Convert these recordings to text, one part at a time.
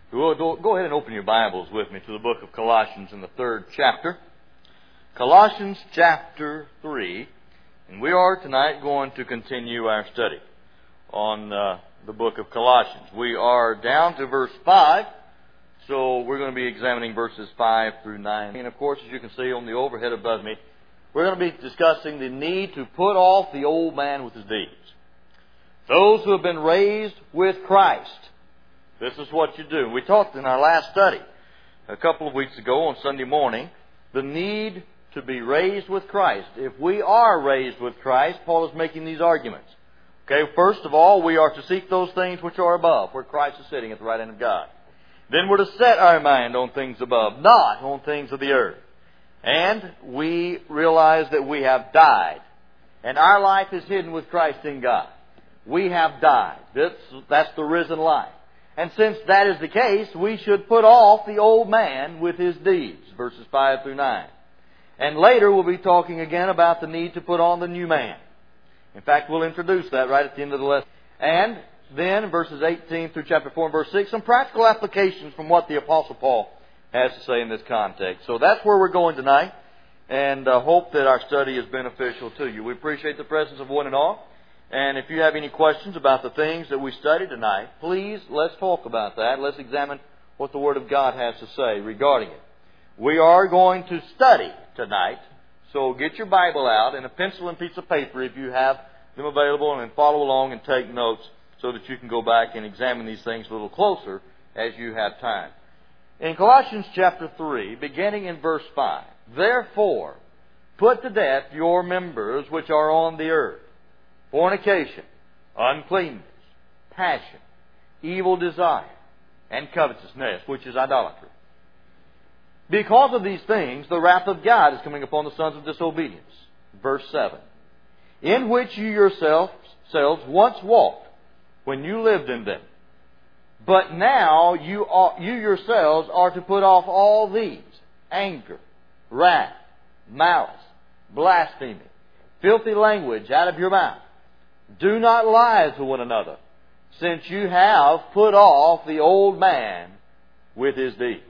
Go ahead and open your Bibles with me to the book of Colossians in the 3rd chapter. Colossians chapter 3. And we are tonight going to continue our study on the book of Colossians. We are down to verse 5. So we're going to be examining verses 5 through 9. And of course, as you can see on the overhead above me, we're going to be discussing the need to put off the old man with his deeds. Those who have been raised with Christ. This is what you do. We talked in our last study a couple of weeks ago on Sunday morning, the need to be raised with Christ. If we are raised with Christ, Paul is making these arguments. Okay, first of all, we are to seek those things which are above, where Christ is sitting at the right hand of God. Then we're to set our mind on things above, not on things of the earth. And we realize that we have died, and our life is hidden with Christ in God. We have died. That's the risen life. And since that is the case, we should put off the old man with his deeds, verses 5 through 9. And later we'll be talking again about the need to put on the new man. In fact, we'll introduce that right at the end of the lesson. And then, verses 18 through chapter 4 and verse 6, some practical applications from what the Apostle Paul has to say in this context. So that's where we're going tonight, and hope that our study is beneficial to you. We appreciate the presence of one and all. And if you have any questions about the things that we studied tonight, please, let's talk about that. Let's examine what the Word of God has to say regarding it. We are going to study tonight, so get your Bible out and a pencil and piece of paper if you have them available, and follow along and take notes so that you can go back and examine these things a little closer as you have time. In Colossians chapter 3, beginning in verse 5, "Therefore, put to death your members which are on the earth, fornication, uncleanness, passion, evil desire, and covetousness," which is idolatry. "Because of these things, the wrath of God is coming upon the sons of disobedience." Verse 7, "In which you yourselves once walked when you lived in them. But now you yourselves are to put off all these: anger, wrath, malice, blasphemy, filthy language out of your mouth. Do not lie to one another, since you have put off the old man with his deeds."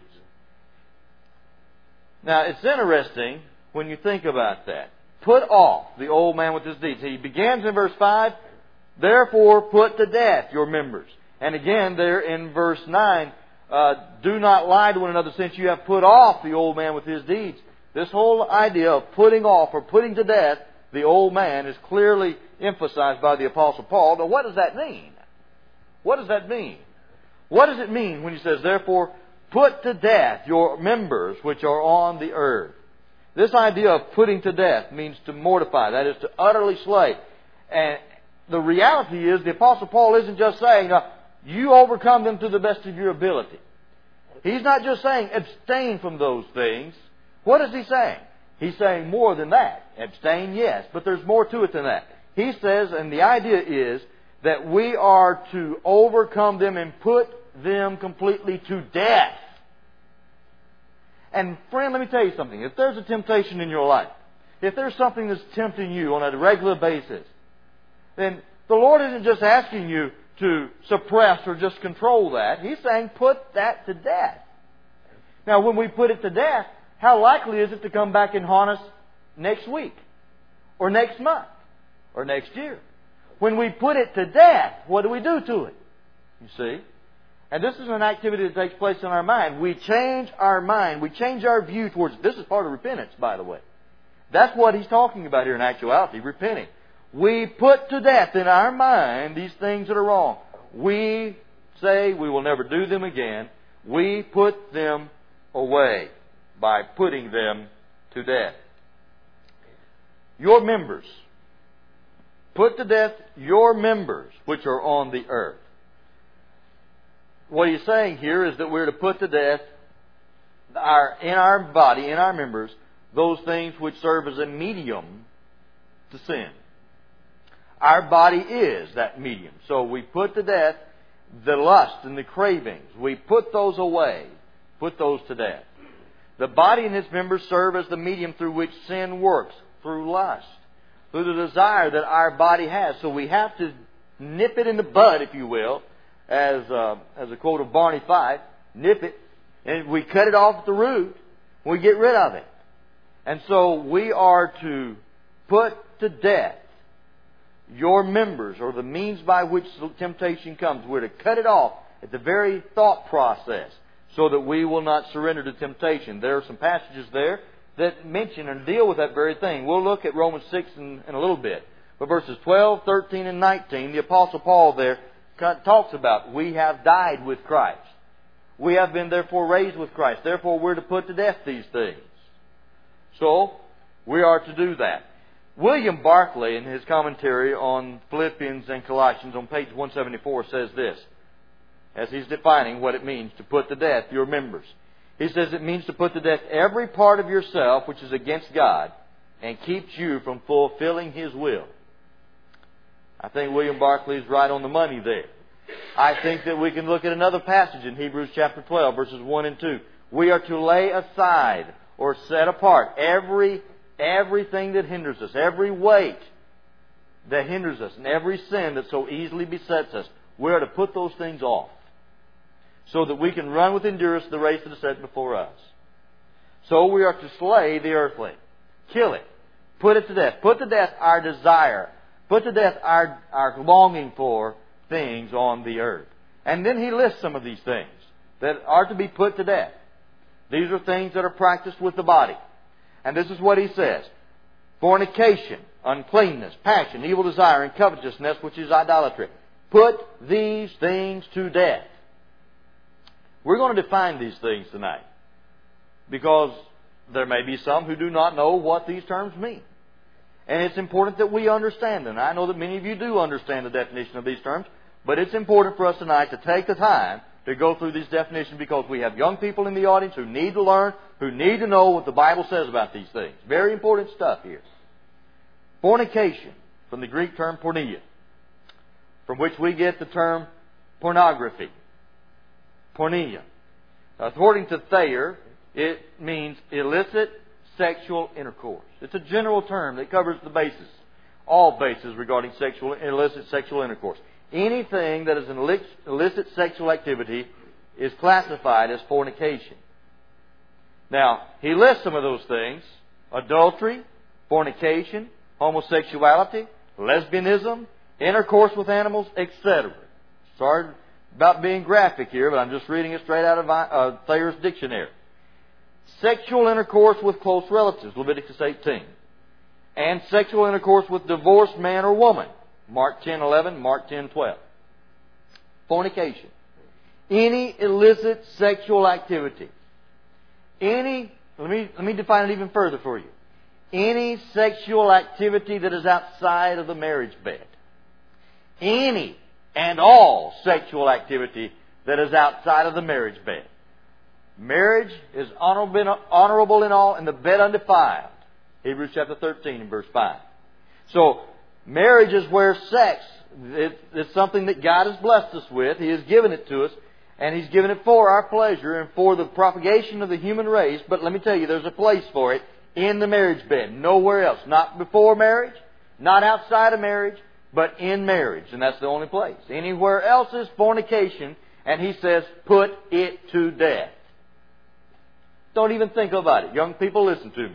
Now, it's interesting when you think about that. Put off the old man with his deeds. He begins in verse 5, "Therefore put to death your members." And again there in verse 9, "Do not lie to one another, since you have put off the old man with his deeds." This whole idea of putting off or putting to death the old man is clearly emphasized by the Apostle Paul. Now, what does that mean? What does that mean? What does it mean when he says, "Therefore put to death your members which are on the earth"? This idea of putting to death means to mortify, that is, to utterly slay. And the reality is, the Apostle Paul isn't just saying, you overcome them to the best of your ability. He's not just saying abstain from those things. What is he saying? He's saying more than that. Abstain, yes, but there's more to it than that. He says, and the idea is, that we are to overcome them and put them completely to death. And friend, let me tell you something. If there's a temptation in your life, if there's something that's tempting you on a regular basis, then the Lord isn't just asking you to suppress or just control that. He's saying put that to death. Now, when we put it to death, how likely is it to come back and haunt us next week? Or next month? Or next year? When we put it to death, what do we do to it? You see? And this is an activity that takes place in our mind. We change our mind. We change our view towards it. This is part of repentance, by the way. That's what he's talking about here in actuality, repenting. We put to death in our mind these things that are wrong. We say we will never do them again. We put them away by putting them to death. Your members. Put to death your members which are on the earth. What he's saying here is that we're to put to death in our body, in our members, those things which serve as a medium to sin. Our body is that medium. So we put to death the lust and the cravings. We put those away. Put those to death. The body and its members serve as the medium through which sin works. Through lust. Through the desire that our body has. So we have to nip it in the bud, if you will, as a quote of Barney Fife, nip it, and we cut it off at the root, we get rid of it. And so we are to put to death your members, or the means by which temptation comes. We're to cut it off at the very thought process so that we will not surrender to temptation. There are some passages there that mention and deal with that very thing. We'll look at Romans 6 in a little bit. But verses 12, 13, and 19, the Apostle Paul there talks about, we have died with Christ. We have been therefore raised with Christ. Therefore we're to put to death these things. So, we are to do that. William Barclay, in his commentary on Philippians and Colossians on page 174, says this, as he's defining what it means to put to death your members. He says it means to put to death every part of yourself which is against God and keeps you from fulfilling His will. I think William Barclay is right on the money there. I think that we can look at another passage in Hebrews chapter 12, verses 1 and 2. We are to lay aside or set apart everything that hinders us, every weight that hinders us, and every sin that so easily besets us. We are to put those things off so that we can run with endurance the race that is set before us. So we are to slay the earthly. Kill it. Put it to death. Put to death our desire. Put to death our longing for things on the earth. And then he lists some of these things that are to be put to death. These are things that are practiced with the body. And this is what he says. Fornication, uncleanness, passion, evil desire, and covetousness, which is idolatry. Put these things to death. We're going to define these things tonight, because there may be some who do not know what these terms mean. And it's important that we understand them. I know that many of you do understand the definition of these terms, but it's important for us tonight to take the time to go through these definitions, because we have young people in the audience who need to learn, who need to know what the Bible says about these things. Very important stuff here. Fornication, from the Greek term porneia, from which we get the term pornography. Porneia. According to Thayer, it means illicit sexual intercourse. It's a general term that covers the basis, all bases regarding illicit sexual intercourse. Anything that is an illicit sexual activity is classified as fornication. Now, he lists some of those things: adultery, fornication, homosexuality, lesbianism, intercourse with animals, etc. Sorry about being graphic here, but I'm just reading it straight out of Thayer's dictionary. Sexual intercourse with close relatives, Leviticus 18. And sexual intercourse with divorced man or woman, Mark 10:11, Mark 10:12. Fornication. Any illicit sexual activity. Let me define it even further for you. Any sexual activity that is outside of the marriage bed. Any and all sexual activity that is outside of the marriage bed. Marriage is honorable in all, and the bed undefiled. Hebrews chapter 13 and verse 5. So, marriage is where sex, it's something that God has blessed us with. He has given it to us, and He's given it for our pleasure and for the propagation of the human race. But let me tell you, there's a place for it in the marriage bed. Nowhere else. Not before marriage, not outside of marriage, but in marriage. And that's the only place. Anywhere else is fornication, and he says, put it to death. Don't even think about it. Young people, listen to me.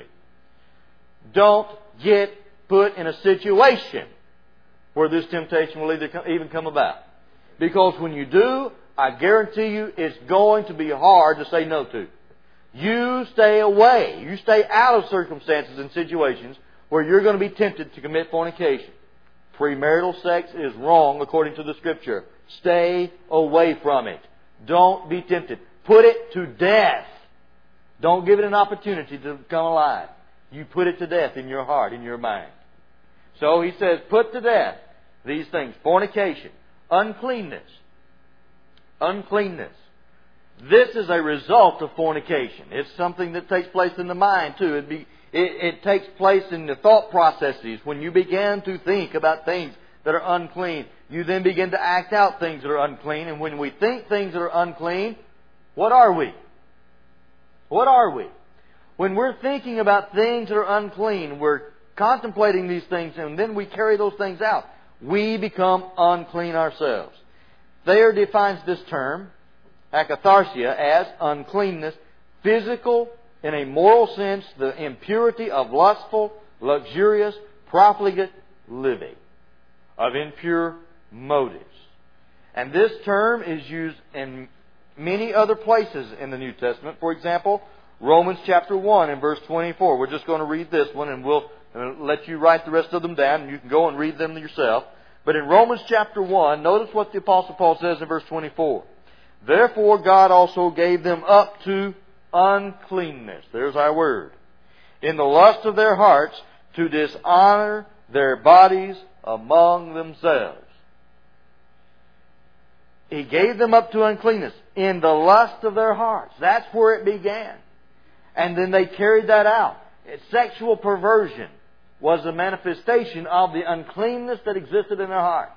Don't get put in a situation where this temptation will even come about. Because when you do, I guarantee you it's going to be hard to say no to. You stay away. You stay out of circumstances and situations where you're going to be tempted to commit fornication. Premarital sex is wrong according to the Scripture. Stay away from it. Don't be tempted. Put it to death. Don't give it an opportunity to come alive. You put it to death in your heart, in your mind. So he says, put to death these things. Fornication. Uncleanness. Uncleanness. This is a result of fornication. It's something that takes place in the mind too. It takes place in the thought processes. When you begin to think about things that are unclean, you then begin to act out things that are unclean. And when we think things that are unclean, what are we? What are we? When we're thinking about things that are unclean, we're contemplating these things, and then we carry those things out. We become unclean ourselves. Thayer defines this term akatharsia, as uncleanness, physical, in a moral sense, the impurity of lustful, luxurious, profligate living, of impure motives. And this term is used in many other places in the New Testament. For example, Romans chapter 1 and verse 24. We're just going to read this one, and we'll let you write the rest of them down, and you can go and read them yourself. But in Romans chapter 1, notice what the Apostle Paul says in verse 24. Therefore God also gave them up to uncleanness. There's our word. In the lust of their hearts, to dishonor their bodies among themselves. He gave them up to uncleanness in the lust of their hearts. That's where it began. And then they carried that out. Sexual perversion was a manifestation of the uncleanness that existed in their heart.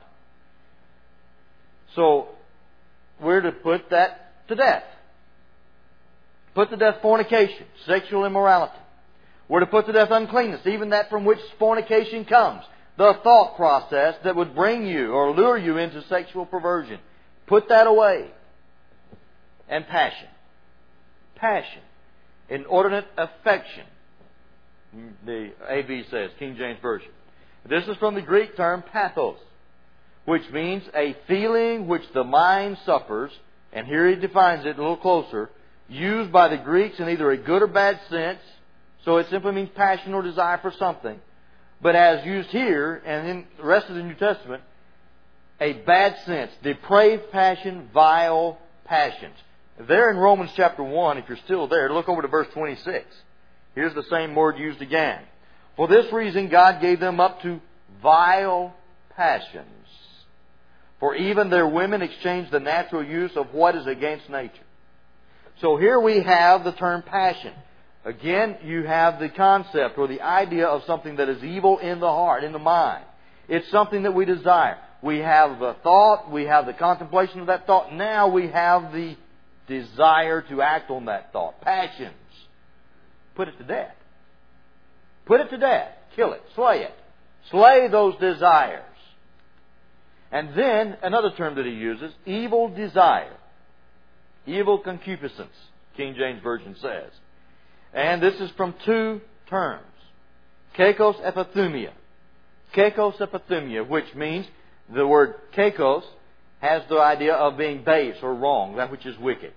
So, we're to put that to death. Put to death fornication, sexual immorality. We're to put to death uncleanness, even that from which fornication comes. The thought process that would bring you or lure you into sexual perversion. Put that away. And passion. Passion. Inordinate affection. The AV says, King James Version. This is from the Greek term pathos, which means a feeling which the mind suffers, and here he defines it a little closer, used by the Greeks in either a good or bad sense, so it simply means passion or desire for something. But as used here, and in the rest of the New Testament, a bad sense, depraved passion, vile passions. There in Romans chapter 1, if you're still there, look over to verse 26. Here's the same word used again. For this reason God gave them up to vile passions. For even their women exchanged the natural use of what is against nature. So here we have the term passion. Again, you have the concept or the idea of something that is evil in the heart, in the mind. It's something that we desire. We have the thought, we have the contemplation of that thought. Now we have the desire to act on that thought. Passions. Put it to death. Put it to death. Kill it. Slay it. Slay those desires. And then, another term that he uses, evil desire. Evil concupiscence, King James Version says. And this is from two terms. Kakos epithumia. Kakos epithumia, which means the word kakos has the idea of being base or wrong, that which is wicked.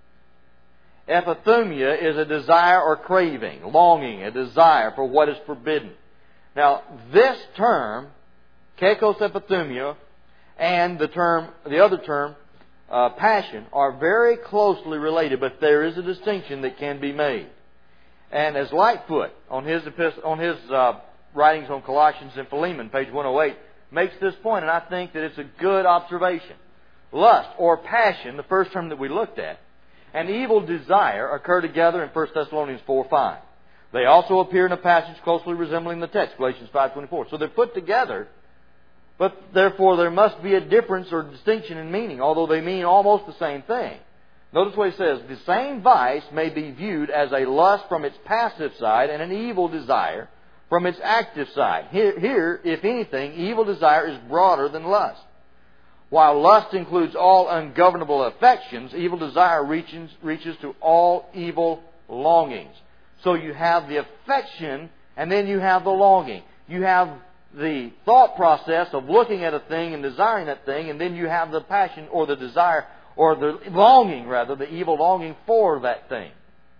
Epithumia is a desire or craving, longing, a desire for what is forbidden. Now, this term, kakos epithumia, and the other term, passion, are very closely related, but there is a distinction that can be made. And as Lightfoot, on his writings on Colossians and Philemon, page 108, makes this point, and I think that it's a good observation. Lust, or passion, the first term that we looked at, and evil desire occur together in 1 Thessalonians 4:5. They also appear in a passage closely resembling the text, Galatians 5:24. So they're put together, but therefore there must be a difference or distinction in meaning, although they mean almost the same thing. Notice what he says, the same vice may be viewed as a lust from its passive side and an evil desire from its active side. Here, if anything, evil desire is broader than lust. While lust includes all ungovernable affections, evil desire reaches to all evil longings. So you have the affection and then you have the longing. You have the thought process of looking at a thing and desiring that thing, and then you have the passion or the desire or the longing, rather, the evil longing for that thing.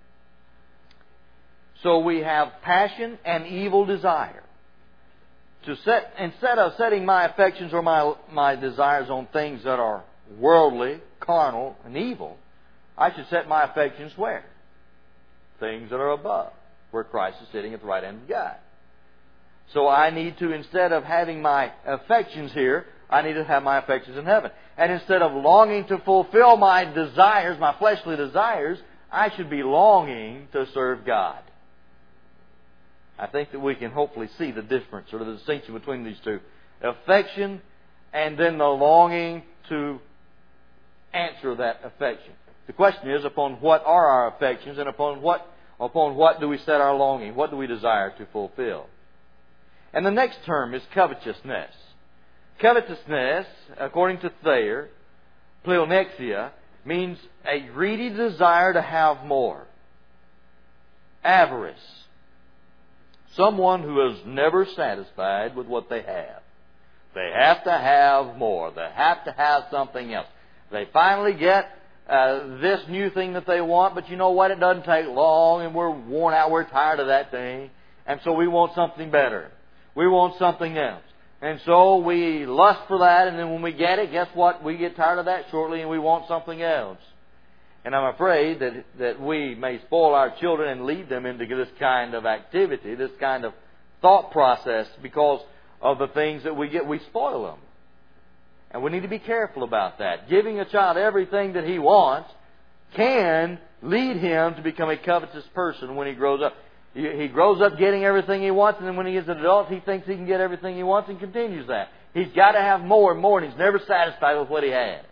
So we have passion and evil desire. Instead of setting my affections or my desires on things that are worldly, carnal, and evil, I should set my affections where? Things that are above, where Christ is sitting at the right hand of God. So I need to, instead of having my affections here, I need to have my affections in heaven. And instead of longing to fulfill my desires, my fleshly desires, I should be longing to serve God. I think that we can hopefully see the difference or the distinction between these two. Affection and then the longing to answer that affection. The question is, upon what are our affections and upon what do we set our longing? What do we desire to fulfill? And the next term is covetousness. Covetousness, according to Thayer, pleonexia, means a greedy desire to have more. Avarice. Someone who is never satisfied with what they have. They have to have more. They have to have something else. They finally get this new thing that they want, but you know what? It doesn't take long, and we're worn out. We're tired of that thing. And so we want something better. We want something else. And so we lust for that, and then when we get it, guess what? We get tired of that shortly, and we want something else. And I'm afraid that we may spoil our children and lead them into this kind of activity, this kind of thought process, because of the things that we get. We spoil them. And we need to be careful about that. Giving a child everything that he wants can lead him to become a covetous person when he grows up. He grows up getting everything he wants, and then when he is an adult, he thinks he can get everything he wants and continues that. He's got to have more and more, and he's never satisfied with what he has.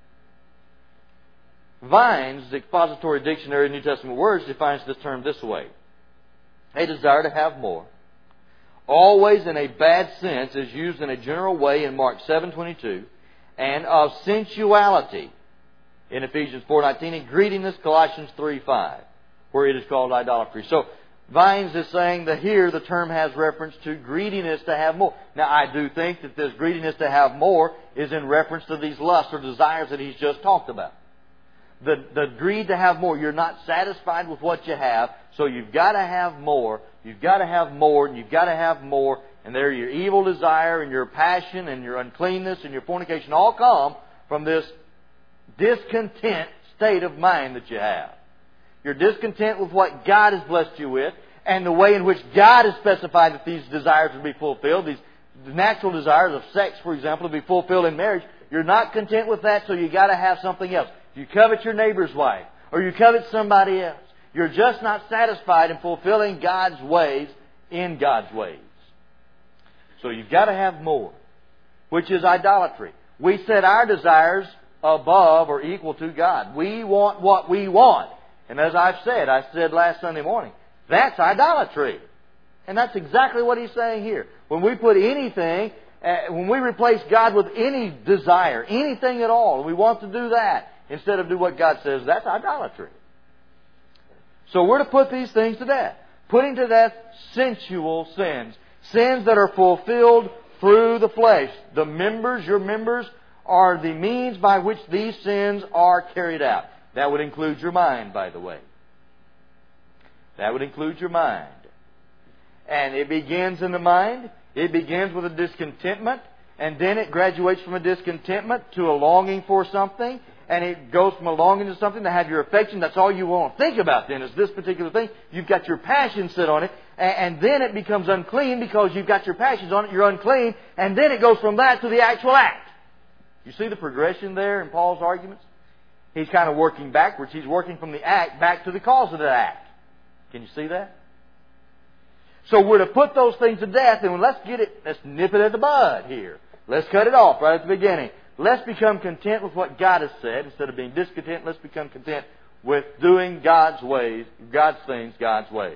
Vines, the Expository Dictionary of New Testament Words, defines this term this way. A desire to have more, always in a bad sense, is used in a general way in Mark 7:22, and of sensuality in Ephesians 4:19, and greediness, Colossians 3:5, where it is called idolatry. So, Vines is saying that here the term has reference to greediness to have more. Now, I do think that this greediness to have more is in reference to these lusts or desires that he's just talked about. The greed to have more. You're not satisfied with what you have, so you've got to have more. You've got to have more, and you've got to have more. And there your evil desire and your passion and your uncleanness and your fornication all come from this discontent state of mind that you have. You're discontent with what God has blessed you with and the way in which God has specified that these desires will be fulfilled. These natural desires of sex, for example, to be fulfilled in marriage. You're not content with that, so you've got to have something else. You covet your neighbor's wife, or you covet somebody else. You're just not satisfied in fulfilling God's ways in God's ways. So you've got to have more, which is idolatry. We set our desires above or equal to God. We want what we want. And as I said last Sunday morning, that's idolatry. And that's exactly what he's saying here. When we put anything, when we replace God with any desire, anything at all, and we want to do that, instead of do what God says, that's idolatry. So we're to put these things to death. Putting to death sensual sins. Sins that are fulfilled through the flesh. Your members are the means by which these sins are carried out. That would include your mind, by the way. That would include your mind. And it begins in the mind. It begins with a discontentment. And then it graduates from a discontentment to a longing for something. And it goes from a longing to something to have your affection. That's all you want to think about then is this particular thing. You've got your passion set on it. And then it becomes unclean because you've got your passions on it. You're unclean. And then it goes from that to the actual act. You see the progression there in Paul's arguments? He's kind of working backwards. He's working from the act back to the cause of the act. Can you see that? So we're to put those things to death. And let's nip it at the bud here. Let's cut it off right at the beginning. Let's become content with what God has said. Instead of being discontent, let's become content with doing God's ways, God's things, God's ways.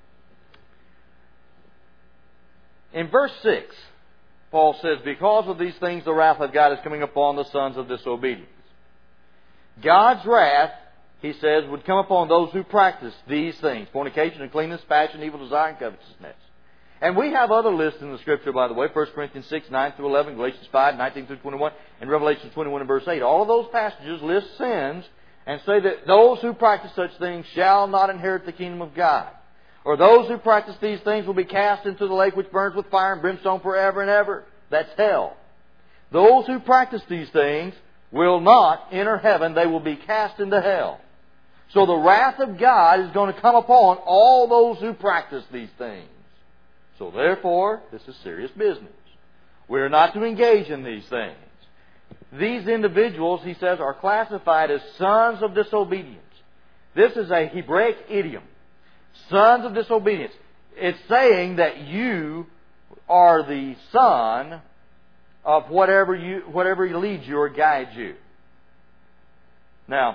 In verse 6, Paul says, because of these things the wrath of God is coming upon the sons of disobedience. God's wrath, he says, would come upon those who practice these things. Fornication, uncleanness, passion, evil desire, and covetousness. And we have other lists in the Scripture, by the way. 1 Corinthians 6, 9 through 11, Galatians 5, 19 through 21, and Revelation 21 and verse 8. All of those passages list sins and say that those who practice such things shall not inherit the kingdom of God. Or those who practice these things will be cast into the lake which burns with fire and brimstone forever and ever. That's hell. Those who practice these things will not enter heaven. They will be cast into hell. So the wrath of God is going to come upon all those who practice these things. So therefore, this is serious business. We are not to engage in these things. These individuals, he says, are classified as sons of disobedience. This is a Hebraic idiom. Sons of disobedience. It's saying that you are the son of whatever leads you or guides you. Now,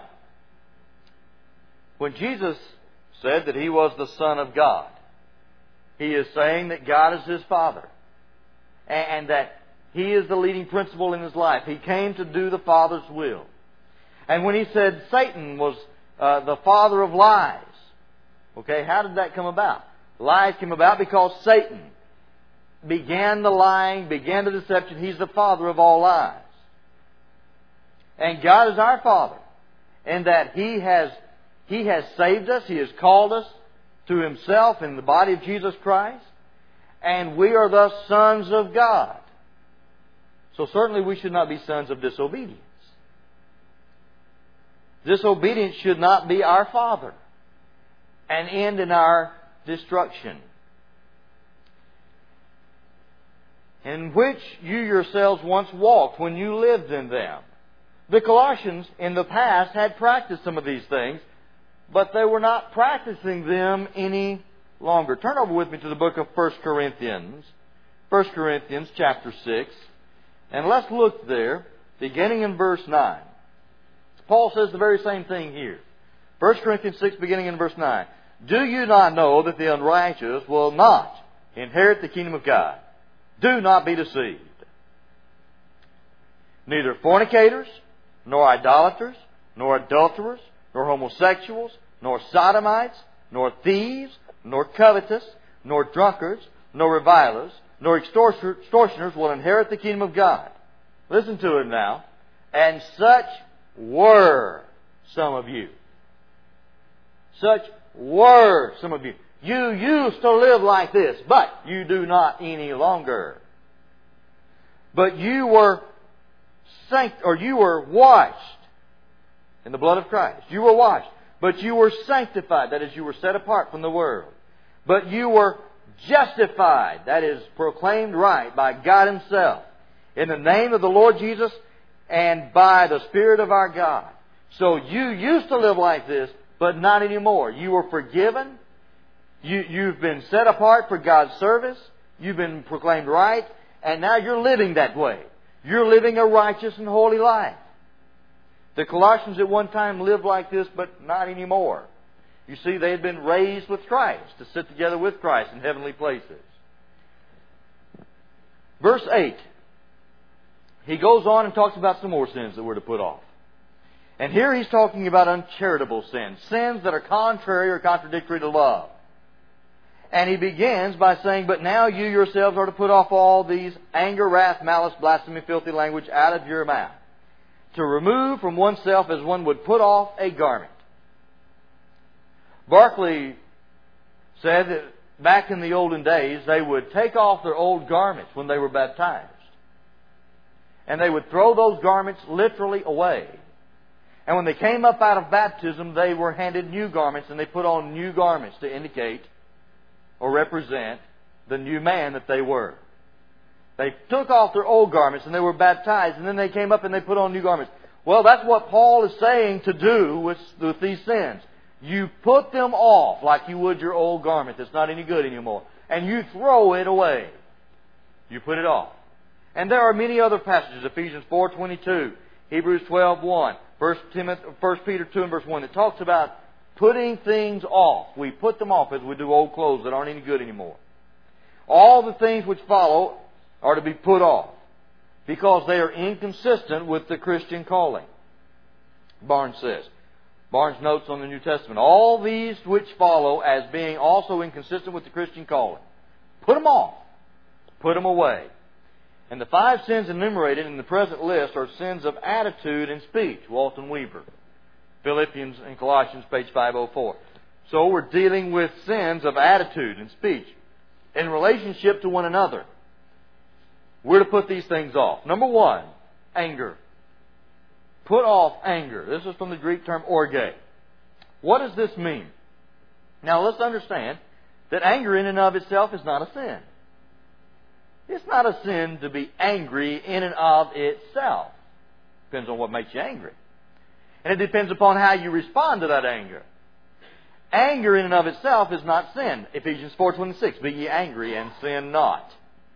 when Jesus said that He was the Son of God, He is saying that God is His Father. And that He is the leading principle in His life. He came to do the Father's will. And when he said Satan was the father of lies, okay, how did that come about? Lies came about because Satan began the lying, began the deception. He's the father of all lies. And God is our Father, in that He has saved us, He has called us to Himself in the body of Jesus Christ, and we are thus sons of God. So certainly we should not be sons of disobedience. Disobedience should not be our father and end in our destruction. In which you yourselves once walked when you lived in them. The Colossians in the past had practiced some of these things, but they were not practicing them any longer. Turn over with me to the book of 1 Corinthians. 1 Corinthians chapter 6. And let's look there, beginning in verse 9. Paul says the very same thing here. 1 Corinthians 6, beginning in verse 9. Do you not know that the unrighteous will not inherit the kingdom of God? Do not be deceived. Neither fornicators, nor idolaters, nor adulterers, nor homosexuals, nor sodomites, nor thieves, nor covetous, nor drunkards, nor revilers, nor extortioners will inherit the kingdom of God. Listen to it now. And such were some of you. Such were some of you. You used to live like this, but you do not any longer. But you were washed in the blood of Christ. You were washed. But you were sanctified. That is, you were set apart from the world. But you were justified. That is, proclaimed right by God Himself. In the name of the Lord Jesus and by the Spirit of our God. So you used to live like this, but not anymore. You were forgiven. You've been set apart for God's service. You've been proclaimed right. And now you're living that way. You're living a righteous and holy life. The Colossians at one time lived like this, but not anymore. You see, they had been raised with Christ to sit together with Christ in heavenly places. Verse 8. He goes on and talks about some more sins that we're to put off. And here he's talking about uncharitable sins. Sins that are contrary or contradictory to love. And he begins by saying, but now you yourselves are to put off all these: anger, wrath, malice, blasphemy, filthy language out of your mouth. To remove from oneself as one would put off a garment. Barclay said that back in the olden days, they would take off their old garments when they were baptized. And they would throw those garments literally away. And when they came up out of baptism, they were handed new garments, and they put on new garments to indicate or represent the new man that they were. They took off their old garments and they were baptized, and then they came up and they put on new garments. Well, that's what Paul is saying to do with these sins. You put them off like you would your old garment that's not any good anymore. And you throw it away. You put it off. And there are many other passages, Ephesians 4:22, Hebrews 12:1, 1 Peter 2 and verse 1, that talks about putting things off. We put them off as we do old clothes that aren't any good anymore. All the things which follow are to be put off because they are inconsistent with the Christian calling. Barnes says. Barnes notes on the New Testament, all these which follow as being also inconsistent with the Christian calling. Put them off. Put them away. And the 5 sins enumerated in the present list are sins of attitude and speech. Walton Weaver. Philippians and Colossians, page 504. So we're dealing with sins of attitude and speech in relationship to one another. We're to put these things off. Number 1, anger. Put off anger. This is from the Greek term orge. What does this mean? Now let's understand that anger in and of itself is not a sin. It's not a sin to be angry in and of itself. Depends on what makes you angry. And it depends upon how you respond to that anger. Anger in and of itself is not sin. Ephesians 4:26, be ye angry and sin not.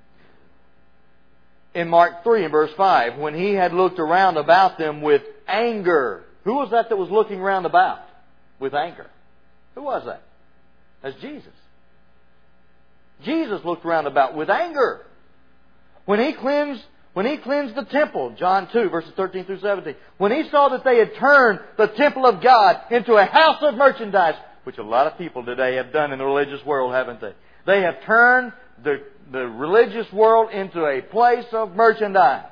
In Mark 3 and verse 5, when he had looked around about them with anger. Who was that was looking round about with anger? Who was that? That's Jesus. Jesus looked round about with anger. When He cleansed When He cleansed the temple, John 2, verses 13 through 17. When He saw that they had turned the temple of God into a house of merchandise, which a lot of people today have done in the religious world, haven't they? They have turned the religious world into a place of merchandise.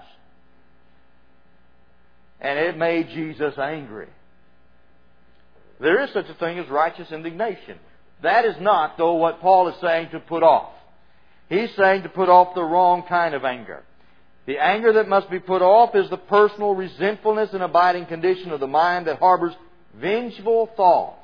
And it made Jesus angry. There is such a thing as righteous indignation. That is not, though, what Paul is saying to put off. He's saying to put off the wrong kind of anger. The anger that must be put off is the personal resentfulness and abiding condition of the mind that harbors vengeful thoughts.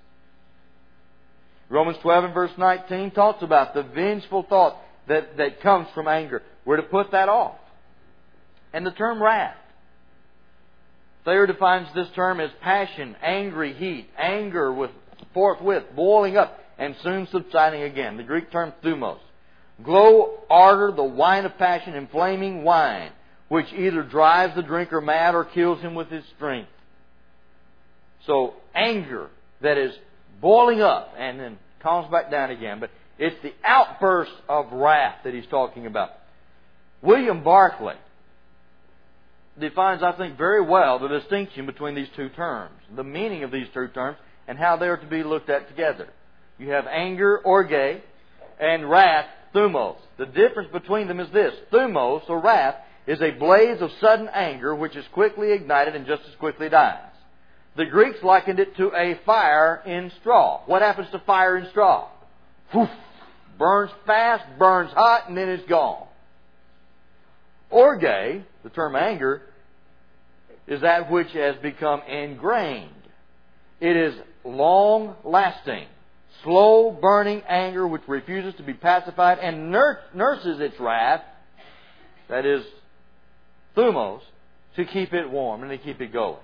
Romans 12 and verse 19 talks about the vengeful thought that comes from anger. We're to put that off. And the term wrath. Thayer defines this term as passion, angry heat, anger with forthwith, boiling up, and soon subsiding again. The Greek term thumos. Glow, ardor, the wine of passion, inflaming wine, which either drives the drinker mad or kills him with its strength. So, anger that is boiling up and then calms back down again. But it's the outburst of wrath that he's talking about. William Barclay defines, I think, very well the distinction between these two terms, the meaning of these two terms, and how they are to be looked at together. You have anger, orge, and wrath, thumos. The difference between them is this. Thumos, or wrath, is a blaze of sudden anger which is quickly ignited and just as quickly dies. The Greeks likened it to a fire in straw. What happens to fire in straw? Woof, burns fast, burns hot, and then it's gone. Orge, the term anger, is that which has become ingrained. It is long-lasting, slow-burning anger which refuses to be pacified and nurses its wrath, that is, thumos, to keep it warm and to keep it going.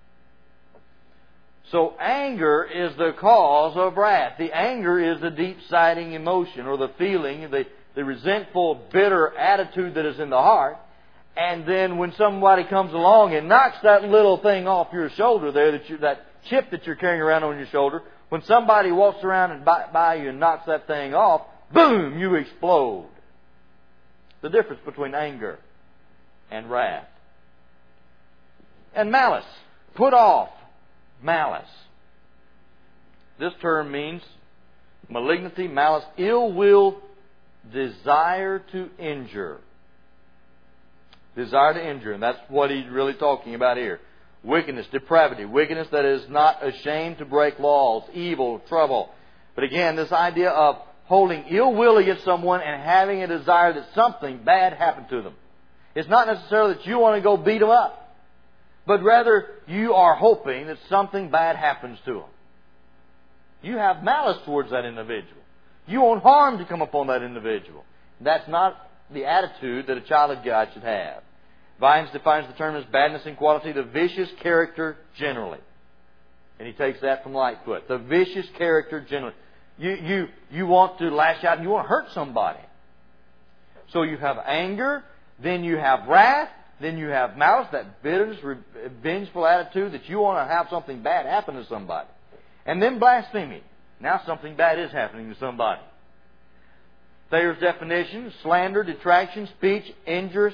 So anger is the cause of wrath. The anger is the deep-siding emotion or the feeling, the resentful, bitter attitude that is in the heart. And then when somebody comes along and knocks that little thing off your shoulder there, that chip that you're carrying around on your shoulder, when somebody walks around and by you and knocks that thing off, boom, you explode. The difference between anger and wrath. And malice. Put off malice. This term means malignity, malice, ill will, desire to injure. Desire to injure. And that's what he's really talking about here. Wickedness, depravity. Wickedness that is not ashamed to break laws. Evil, trouble. But again, this idea of holding ill will against someone and having a desire that something bad happened to them. It's not necessarily that you want to go beat them up. But rather, you are hoping that something bad happens to them. You have malice towards that individual. You want harm to come upon that individual. That's not the attitude that a child of God should have. Vines defines the term as badness in quality, the vicious character generally. And he takes that from Lightfoot. The vicious character generally. You want to lash out and you want to hurt somebody. So you have anger, then you have wrath, then you have malice, that bitterness, vengeful attitude that you want to have something bad happen to somebody. And then blasphemy. Now something bad is happening to somebody. Thayer's definition, slander, detraction, speech injurious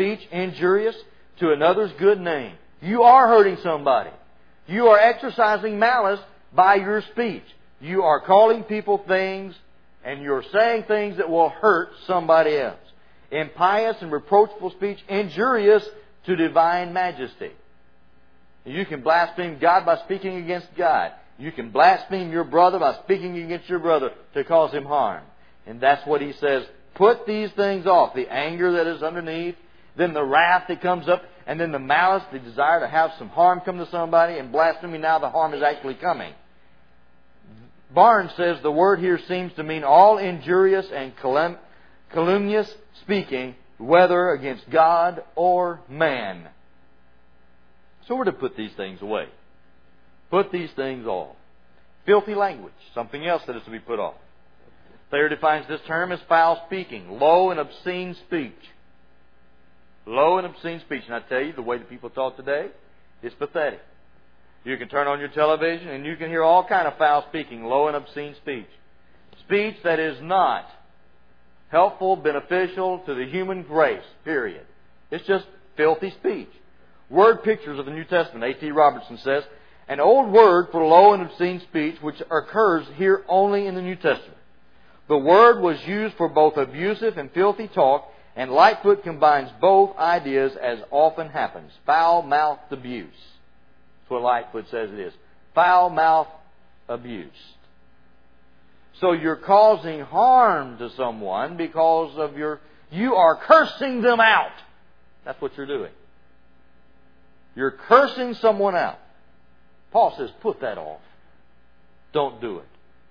to another's good name. You are hurting somebody. You are exercising malice by your speech. You are calling people things and you're saying things that will hurt somebody else. Impious and reproachful speech, injurious to divine majesty. You can blaspheme God by speaking against God. You can blaspheme your brother by speaking against your brother to cause him harm. And that's what he says. Put these things off. The anger that is underneath, then the wrath that comes up, and then the malice, the desire to have some harm come to somebody, and blasphemy, now the harm is actually coming. Barnes says the word here seems to mean all injurious and calumnious speaking, whether against God or man. So we're to put these things away. Put these things off. Filthy language, something else that is to be put off. Thayer defines this term as foul speaking, low and obscene speech. Low and obscene speech. And I tell you, the way that people talk today is pathetic. You can turn on your television and you can hear all kind of foul speaking, low and obscene speech. Speech that is not helpful, beneficial to the human race, period. It's just filthy speech. Word pictures of the New Testament. A.T. Robertson says, an old word for low and obscene speech which occurs here only in the New Testament. The word was used for both abusive and filthy talk, and Lightfoot combines both ideas as often happens. Foul-mouthed abuse. That's what Lightfoot says it is. Foul-mouthed abuse. So you're causing harm to someone because of you are cursing them out. That's what you're doing. You're cursing someone out. Paul says, put that off. Don't do it.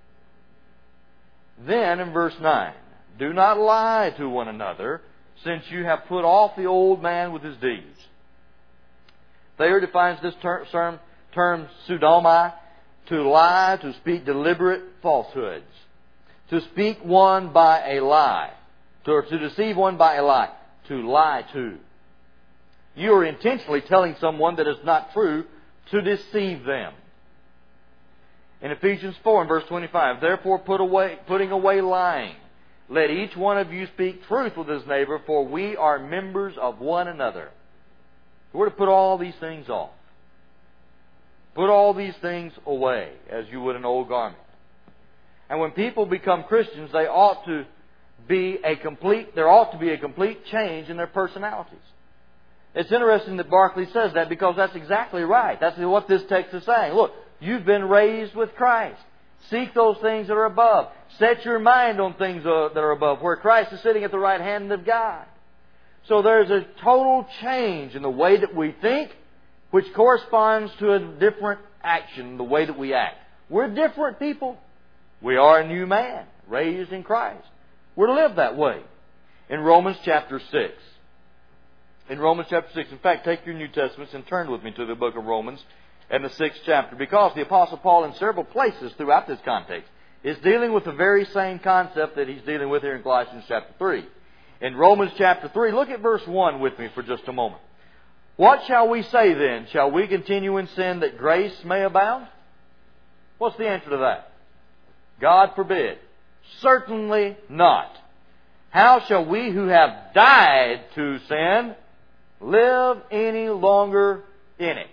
Then in verse 9, do not lie to one another, since you have put off the old man with his deeds. Thayer defines this term pseudomai, to lie, to speak deliberate falsehoods. To speak one by a lie. To deceive one by a lie. To lie to. You are intentionally telling someone that is not true to deceive them. In Ephesians 4 and verse 25, therefore putting away lying, let each one of you speak truth with his neighbor, for we are members of one another. We're to put all these things off. Put all these things away, as you would an old garment. And when people become Christians, there ought to be a complete change in their personalities. It's interesting that Barclay says that, because that's exactly right. That's what this text is saying. Look, you've been raised with Christ. Seek those things that are above. Set your mind on things that are above, where Christ is sitting at the right hand of God. So there's a total change in the way that we think, which corresponds to a different action, the way that we act. We're different people. We are a new man, raised in Christ. We're to live that way. In Romans chapter 6. In Romans chapter 6. In fact, take your New Testaments and turn with me to the book of Romans and the 6th chapter. Because the Apostle Paul, in several places throughout this context, is dealing with the very same concept that he's dealing with here in Colossians chapter 3. In Romans chapter 3, look at verse 1 with me for just a moment. What shall we say then? Shall we continue in sin that grace may abound? What's the answer to that? God forbid. Certainly not. How shall we who have died to sin live any longer in it?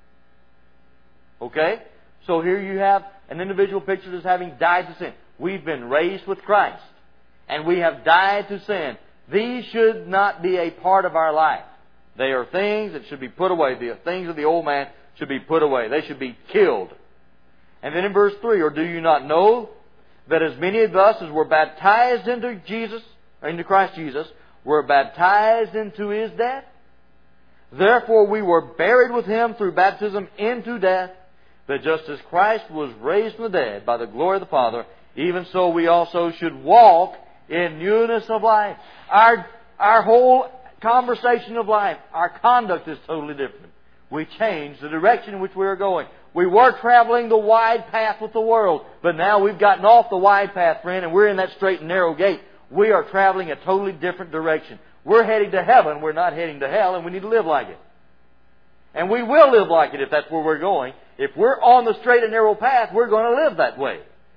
Okay? So here you have an individual pictured as having died to sin. We've been raised with Christ, and we have died to sin. These should not be a part of our life. They are things that should be put away. The things of the old man should be put away. They should be killed. And then in verse 3, or do you not know that as many of us as were baptized into Christ Jesus, were baptized into His death? Therefore we were buried with Him through baptism into death, that just as Christ was raised from the dead by the glory of the Father, even so we also should walk in newness of life. Our whole conversation of life, our conduct is totally different. We change the direction in which we are going. We were traveling the wide path with the world, but now we've gotten off the wide path, friend, and we're in that straight and narrow gate. We are traveling a totally different direction. We're heading to heaven. We're not heading to hell, and we need to live like it. And we will live like it if that's where we're going. If we're on the straight and narrow path, we're going to live that way.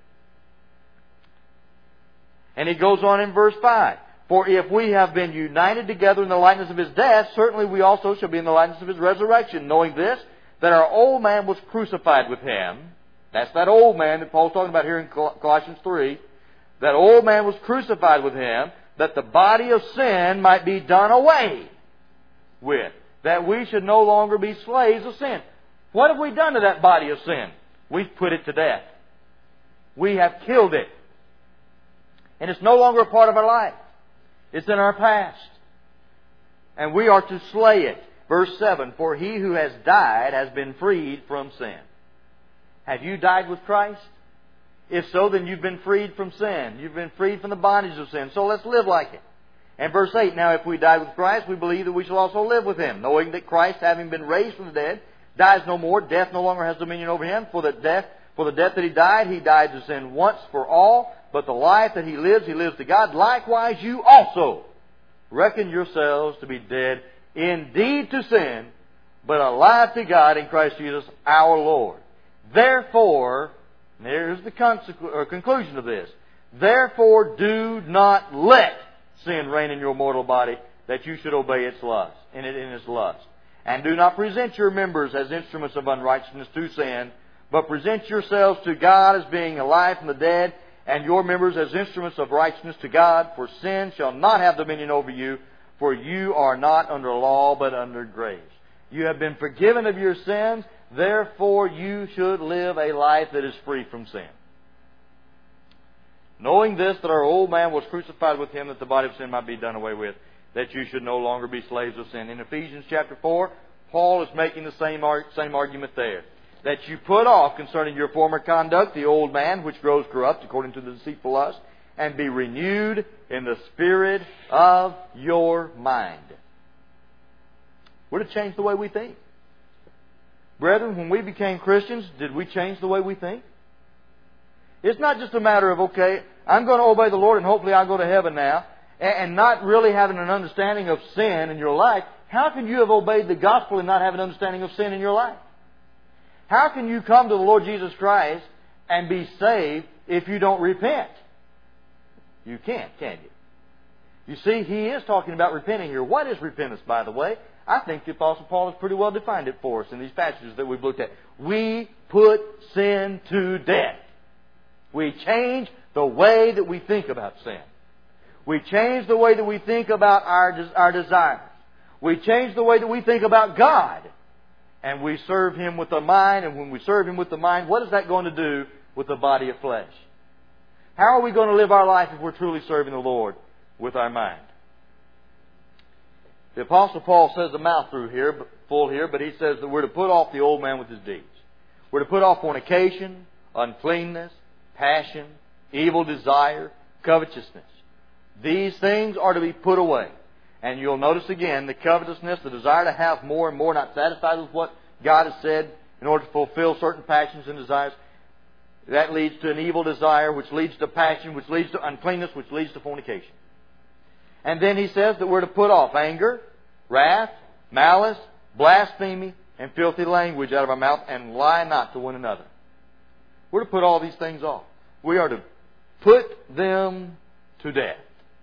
And he goes on in verse 5. For if we have been united together in the likeness of His death, certainly we also shall be in the likeness of His resurrection, knowing this, that our old man was crucified with Him. That's that old man that Paul's talking about here in Colossians 3. That old man was crucified with Him, that the body of sin might be done away with. That we should no longer be slaves of sin. What have we done to that body of sin? We've put it to death. We have killed it. And it's no longer a part of our life. It's in our past. And we are to slay it. Verse 7, for he who has died has been freed from sin. Have you died with Christ? If so, then you've been freed from sin. You've been freed from the bondage of sin. So let's live like it. And verse 8, now if we die with Christ, we believe that we shall also live with Him, knowing that Christ, having been raised from the dead, dies no more. Death no longer has dominion over Him. For the death that He died to sin once for all. But the life that He lives to God. Likewise, you also reckon yourselves to be dead indeed to sin, but alive to God in Christ Jesus our Lord. Therefore, there's the conclusion of this. Therefore, do not let sin reign in your mortal body, that you should obey its lust, in its lust. And do not present your members as instruments of unrighteousness to sin, but present yourselves to God as being alive from the dead, and your members as instruments of righteousness to God. For sin shall not have dominion over you, for you are not under law, but under grace. You have been forgiven of your sins, therefore you should live a life that is free from sin. Knowing this, that our old man was crucified with Him, that the body of sin might be done away with, that you should no longer be slaves of sin. In Ephesians chapter 4, Paul is making the same argument there. That you put off concerning your former conduct the old man, which grows corrupt according to the deceitful lust, and be renewed in the spirit of your mind. We're to change the way we think. Brethren, when we became Christians, did we change the way we think? It's not just a matter of, okay, I'm going to obey the Lord and hopefully I'll go to heaven now, and not really having an understanding of sin in your life. How can you have obeyed the gospel and not have an understanding of sin in your life? How can you come to the Lord Jesus Christ and be saved if you don't repent? You can't, can you? You see, he is talking about repenting here. What is repentance, by the way? I think the Apostle Paul has pretty well defined it for us in these passages that we've looked at. We put sin to death. We change the way that we think about sin. We change the way that we think about our desires. We change the way that we think about God. And we serve Him with the mind. And when we serve Him with the mind, what is that going to do with the body of flesh? How are we going to live our life if we're truly serving the Lord with our mind? The Apostle Paul says a mouthful here, but he says that we're to put off the old man with his deeds. We're to put off fornication, uncleanness, passion, evil desire, covetousness. These things are to be put away. And you'll notice again the covetousness, the desire to have more and more, not satisfied with what God has said in order to fulfill certain passions and desires. That leads to an evil desire, which leads to passion, which leads to uncleanness, which leads to fornication. And then he says that we're to put off anger, wrath, malice, blasphemy, and filthy language out of our mouth, and lie not to one another. We're to put all these things off. We are to put them to death.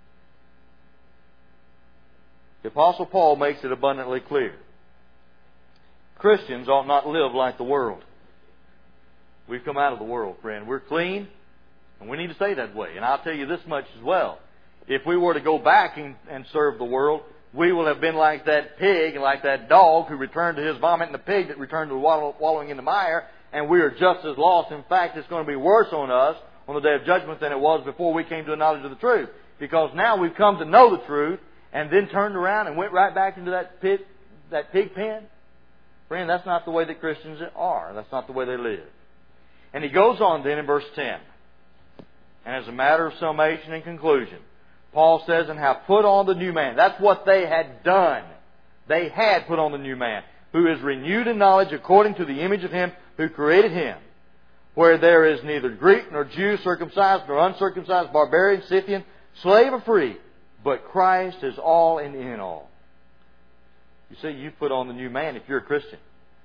The Apostle Paul makes it abundantly clear. Christians ought not live like the world. We've come out of the world, friend. We're clean, and we need to stay that way. And I'll tell you this much as well. If we were to go back and serve the world, we will have been like that pig and like that dog who returned to his vomit and the pig that returned to wallowing in the mire, and we are just as lost. In fact, it's going to be worse on us on the day of judgment than it was before we came to a knowledge of the truth. Because now we've come to know the truth and then turned around and went right back into that pit, that pig pen. Friend, that's not the way that Christians are. That's not the way they live. And he goes on then in verse 10. And as a matter of summation and conclusion, Paul says, and have put on the new man. That's what they had done. They had put on the new man, who is renewed in knowledge according to the image of Him who created him, where there is neither Greek nor Jew, circumcised nor uncircumcised, barbarian, Scythian, slave or free, but Christ is all and in all. You see, you put on the new man if you're a Christian.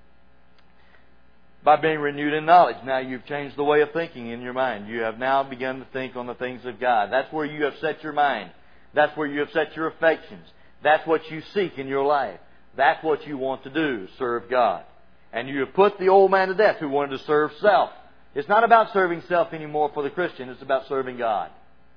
By being renewed in knowledge. Now you've changed the way of thinking in your mind. You have now begun to think on the things of God. That's where you have set your mind. That's where you have set your affections. That's what you seek in your life. That's what you want to do, serve God. And you have put the old man to death who wanted to serve self. It's not about serving self anymore for the Christian. It's about serving God.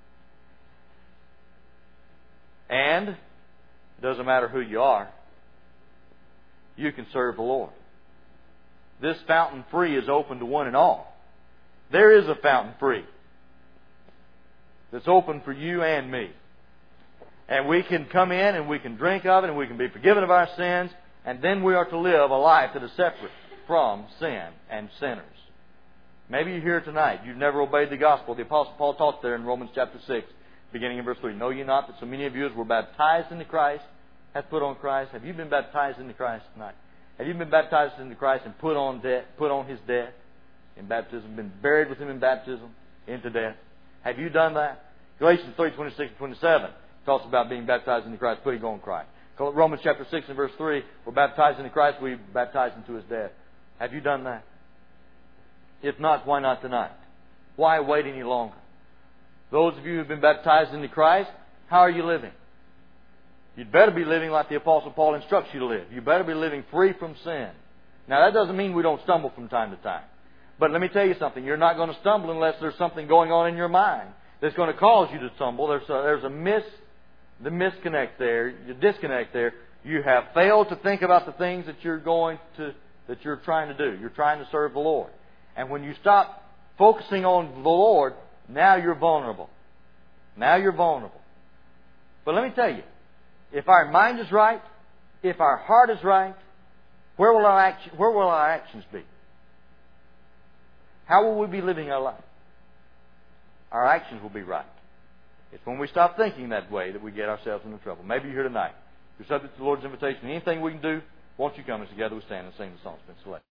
And it doesn't matter who you are. You can serve the Lord. This fountain free is open to one and all. There is a fountain free that's open for you and me. And we can come in and we can drink of it and we can be forgiven of our sins, and then we are to live a life that is separate from sin and sinners. Maybe you're here tonight. You've never obeyed the gospel. The Apostle Paul taught there in Romans chapter 6, beginning in verse 3. Know ye not that so many of you as were baptized into Christ hath put on Christ? Have you been baptized into Christ tonight? Have you been baptized into Christ and put on His death in baptism, been buried with Him in baptism into death? Have you done that? Galatians 3:26 and 27 talks about being baptized into Christ, putting on Christ. Romans chapter 6 and verse 3, we're baptized into Christ, we baptized into His death. Have you done that? If not, why not tonight? Why wait any longer? Those of you who have been baptized into Christ, how are you living? You'd better be living like the Apostle Paul instructs you to live. You better be living free from sin. Now, that doesn't mean we don't stumble from time to time. But let me tell you something. You're not going to stumble unless there's something going on in your mind that's going to cause you to stumble. There's the disconnect there. You have failed to think about the things that you're trying to do. You're trying to serve the Lord. And when you stop focusing on the Lord, now you're vulnerable. Now you're vulnerable. But let me tell you, if our mind is right, if our heart is right, where will our actions be? How will we be living our life? Our actions will be right. It's when we stop thinking that way that we get ourselves into trouble. Maybe you're here tonight. You're subject to the Lord's invitation. Anything we can do, won't you come as together we stand and sing the song that's been selected?